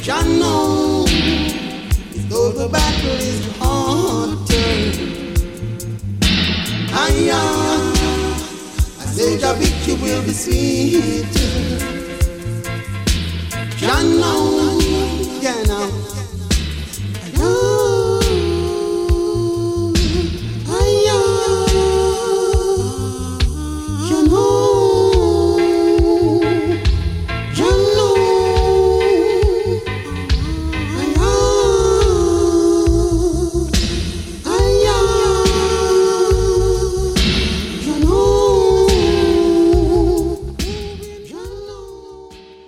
Jah know, though the battle is hard, I say Jah victory will be sweet. Jah know, yeah now.